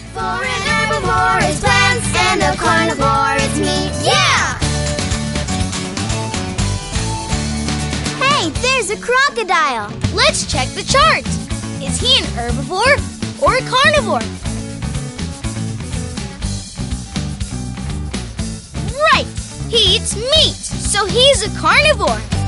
For an herbivore is plants and a carnivore is meat. Yeah! Hey, there's a crocodile. Let's check the chart. Is he an herbivore or a carnivore? Right! He eats meat, so he's a carnivore.